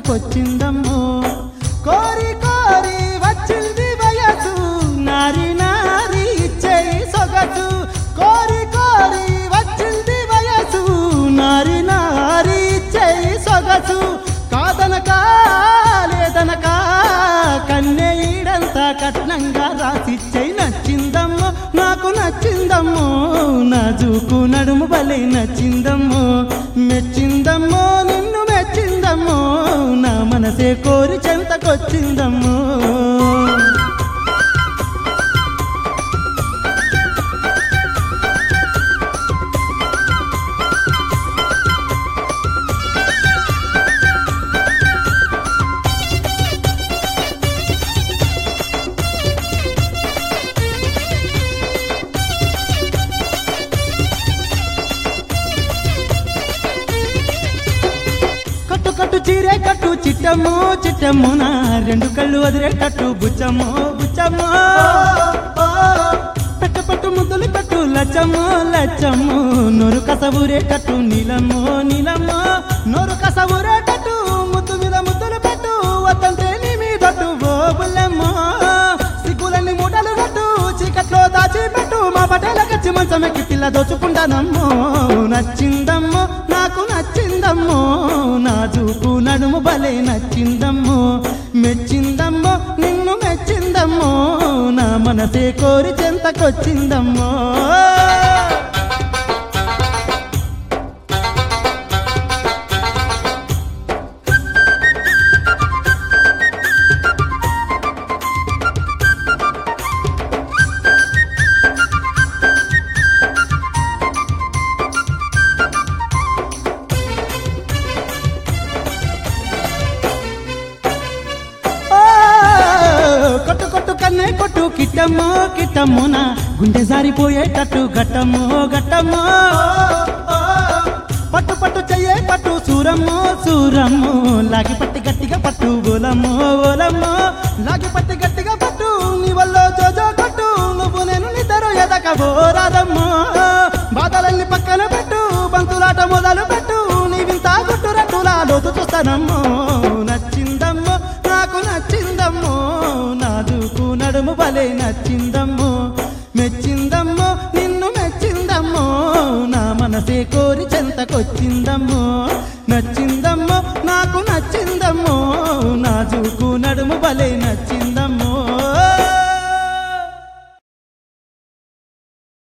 చెంతకొచ్చిందమ్మో కోరి కోరి వచ్చింది వయసు నారి నారి ఇచ్చేయి సొగసు కోరి కోరి వచ్చింది వయసు నారి నారి ఇచ్చేయి సొగసు కాదనకా లేదనకా కన్నె ఈడంతా కట్నంగా రాసిచ్చేయి నచ్చిందమ్మో నాకు నచ్చిందమ్మో నాజూకు నడుము బలే నచ్చిందమ్మో మెచ్చిందమ్మో నిన్ను మెచ్చిందమ్మో నా మనసే కోరి చెంతకొచ్చిందమ్మో కట్టు చీరే కట్టు చిట్టమ్మో చిట్టమ్మో నా రెండు కళ్ళు వదిలేటట్టు బుచ్చమ్మో బుచ్చమ్మో పెట్ట పట్టు ముద్దులు పెట్టు లచ్చమ్మో లచ్చమ్మో నోరు కసబూరేటట్టు నీలమ్మో నీలమ్మో నోరు కసబూరేటట్టు ముద్దు మీద ముద్దులు పెట్టు వద్దంటే నీ మీదట్టు ఓ బుల్లెమ్మో సిగ్గులన్నీ మూటలు కట్టు చీకట్లో దాచిపెట్టు మా పటేలకచ్చి మంచమెక్కి పిల్ల దోచుకుంటానమ్మో నచ్చిందమ్మో నాకు నచ్చిందమ్మో నాజూకు నడుము బలే నచ్చిందమ్మో మెచ్చిందమ్మో నిన్ను మెచ్చిందమ్మో నా మనసే కోరి చెంతకొచ్చిందమ్మో కొట్టు కొట్టు కన్నే కొట్టు కిట్టమ్మో కిట్టమ్మో నా గుండె జారిపోయేటట్టు గట్టమ్మో గట్టమ్మో పట్టు పట్టు చెయ్యే పట్టు సూరమ్మో సూరమ్మో లాగి పట్టి గట్టిగా పట్టు ఓలమ్మో ఓలమ్మో లాగి పట్టి గట్టిగా పట్టు నీ వల్ల జోజో కొట్టు నువ్వు నేను నిద్ర ఎదకబోరాదమ్మో బాధలన్నీ పక్కన పెట్టు బంతులాట మొదలు పెట్టు నీ వింత గుట్టు రట్టులా లోతు చూస్తానమ్మో నచ్చిందమ్మో నాకు నచ్చిందమ్మో నాజూకు నడుము బలే నచ్చిందమ్మో మెచ్చిందమ్మో నిన్ను మెచ్చిందమ్మో నా మనసే కోరి చెంతకొచ్చిందమ్మో నచ్చిందమ్మో నాకు నచ్చిందమ్మో నాజూకు నడుము బలే నచ్చింది